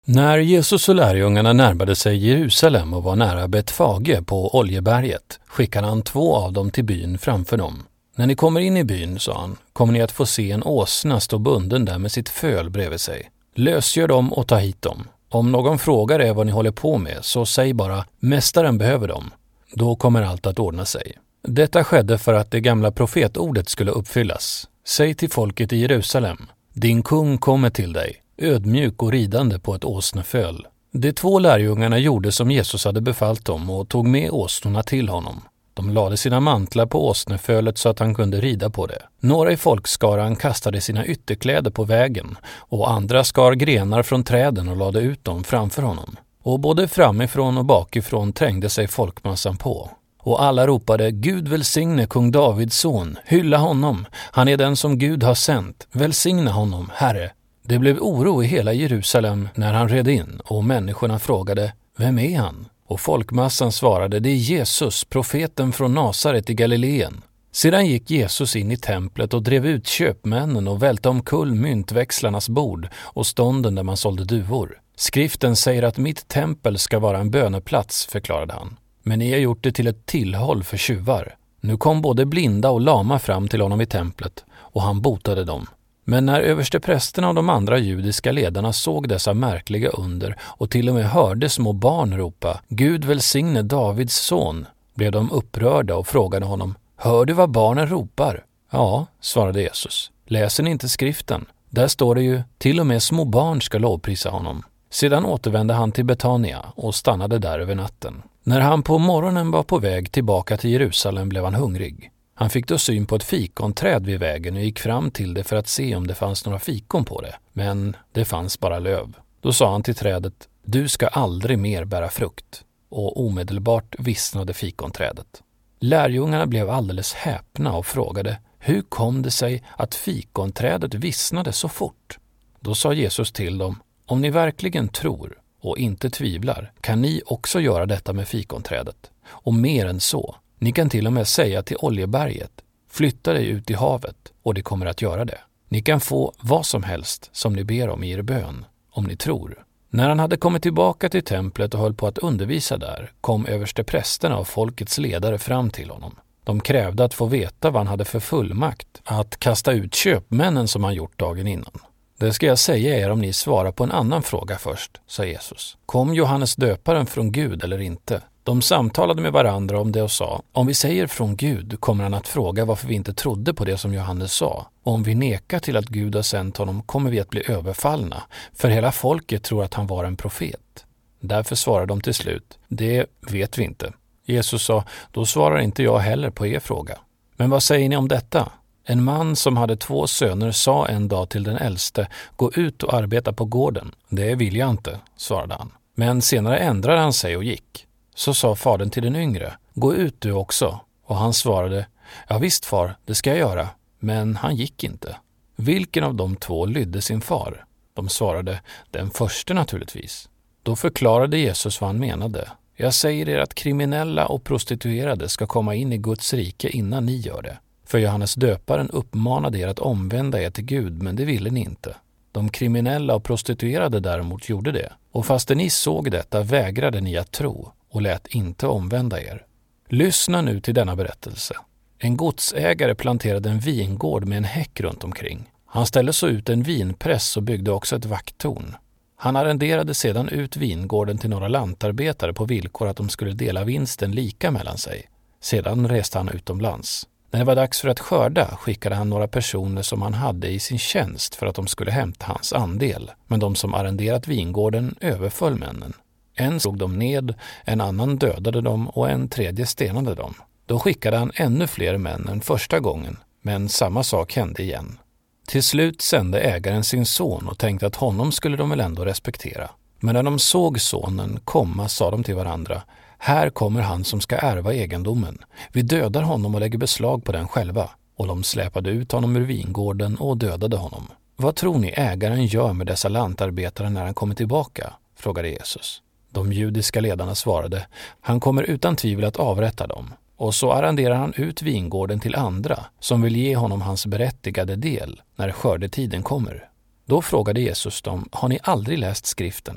När Jesus och lärjungarna närmade sig Jerusalem och var nära Betfage på Oljeberget skickade han 2 av dem till byn framför dem. När ni kommer in i byn, sa han, kommer ni att få se en åsna stå bunden där med sitt föl bredvid sig. Lösgör dem och ta hit dem. Om någon frågar er vad ni håller på med, så säg bara, mästaren behöver dem. Då kommer allt att ordna sig. Detta skedde för att det gamla profetordet skulle uppfyllas. Säg till folket i Jerusalem, din kung kommer till dig, ödmjuk och ridande på ett åsneföl. De 2 lärjungarna gjorde som Jesus hade befallt dem och tog med åsnorna till honom. De lade sina mantlar på åsnefölet så att han kunde rida på det. Några i folkskaran kastade sina ytterkläder på vägen och andra skar grenar från träden och lade ut dem framför honom. Och både framifrån och bakifrån trängde sig folkmassan på. Och alla ropade, Gud välsigne kung Davids son, hylla honom, han är den som Gud har sänt, välsigna honom, Herre. Det blev oro i hela Jerusalem när han red in och människorna frågade, vem är han? Och folkmassan svarade, det är Jesus, profeten från Nasaret i Galileen. Sedan gick Jesus in i templet och drev ut köpmännen och välte omkull myntväxlarnas bord och stånden där man sålde duvor. Skriften säger att mitt tempel ska vara en böneplats, förklarade han. Men ni har gjort det till ett tillhåll för tjuvar. Nu kom både blinda och lama fram till honom i templet och han botade dem. Men när översteprästerna och de andra judiska ledarna såg dessa märkliga under och till och med hörde små barn ropa, Gud välsigne Davids son, blev de upprörda och frågade honom, hör du vad barnen ropar? Ja, svarade Jesus. Läser ni inte skriften? Där står det ju, till och med små barn ska lovprisa honom. Sedan återvände han till Betania och stannade där över natten. När han på morgonen var på väg tillbaka till Jerusalem blev han hungrig. Han fick då syn på ett fikonträd vid vägen och gick fram till det för att se om det fanns några fikon på det. Men det fanns bara löv. Då sa han till trädet, du ska aldrig mer bära frukt. Och omedelbart vissnade fikonträdet. Lärjungarna blev alldeles häpna och frågade, hur kom det sig att fikonträdet vissnade så fort? Då sa Jesus till dem, om ni verkligen tror och inte tvivlar kan ni också göra detta med fikonträdet. Och mer än så. Ni kan till och med säga till Oljeberget, flytta dig ut i havet och det kommer att göra det. Ni kan få vad som helst som ni ber om i er bön, om ni tror. När han hade kommit tillbaka till templet och höll på att undervisa där, kom översteprästerna och folkets ledare fram till honom. De krävde att få veta vad han hade för fullmakt att kasta ut köpmännen som han gjort dagen innan. Det ska jag säga er om ni svarar på en annan fråga först, sa Jesus. Kom Johannes döparen från Gud eller inte? De samtalade med varandra om det och sa, om vi säger från Gud kommer han att fråga varför vi inte trodde på det som Johannes sa. Och om vi nekar till att Gud har sänt honom kommer vi att bli överfallna, för hela folket tror att han var en profet. Därför svarade de till slut, det vet vi inte. Jesus sa, då svarar inte jag heller på er fråga. Men vad säger ni om detta? En man som hade 2 söner sa en dag till den äldste, gå ut och arbeta på gården. Det vill jag inte, svarade han. Men senare ändrade han sig och gick. Så sa fadern till den yngre, gå ut du också. Och han svarade, ja visst far, det ska jag göra. Men han gick inte. Vilken av de 2 lydde sin far? De svarade, den första naturligtvis. Då förklarade Jesus vad han menade. Jag säger er att kriminella och prostituerade ska komma in i Guds rike innan ni gör det. För Johannes döparen uppmanade er att omvända er till Gud, men det ville ni inte. De kriminella och prostituerade däremot gjorde det. Och fastän ni såg detta vägrade ni att tro och lät inte omvända er. Lyssna nu till denna berättelse. En godsägare planterade en vingård med en häck runt omkring. Han ställde så ut en vinpress och byggde också ett vakttorn. Han arrenderade sedan ut vingården till några lantarbetare på villkor att de skulle dela vinsten lika mellan sig. Sedan reste han utomlands. När det var dags för att skörda skickade han några personer som han hade i sin tjänst för att de skulle hämta hans andel. Men de som arrenderat vingården överföll männen. En slog dem ned, en annan dödade dem och en tredje stenade dem. Då skickade han ännu fler män än första gången, men samma sak hände igen. Till slut sände ägaren sin son och tänkte att honom skulle de väl ändå respektera. Men när de såg sonen komma sa de till varandra, här kommer han som ska ärva egendomen. Vi dödar honom och lägger beslag på den själva. Och de släpade ut honom ur vingården och dödade honom. Vad tror ni ägaren gör med dessa lantarbetare när han kommer tillbaka? Frågade Jesus. De judiska ledarna svarade, han kommer utan tvivel att avrätta dem. Och så arrenderar han ut vingården till andra som vill ge honom hans berättigade del när skördetiden kommer. Då frågade Jesus dem, har ni aldrig läst skriften?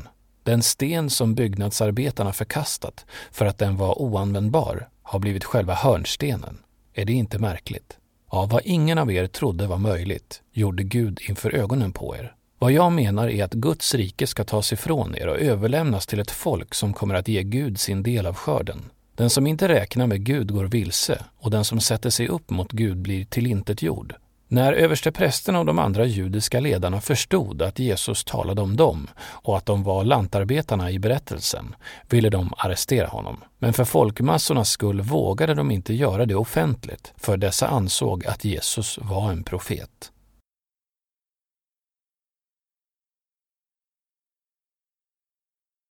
Den sten som byggnadsarbetarna förkastat för att den var oanvändbar har blivit själva hörnstenen. Är det inte märkligt? Ja, vad ingen av er trodde var möjligt gjorde Gud inför ögonen på er. Vad jag menar är att Guds rike ska tas ifrån er och överlämnas till ett folk som kommer att ge Gud sin del av skörden. Den som inte räknar med Gud går vilse, och den som sätter sig upp mot Gud blir tillintetgjord. När översteprästerna och de andra judiska ledarna förstod att Jesus talade om dem och att de var lantarbetarna i berättelsen, ville de arrestera honom. Men för folkmassornas skull vågade de inte göra det offentligt, för dessa ansåg att Jesus var en profet.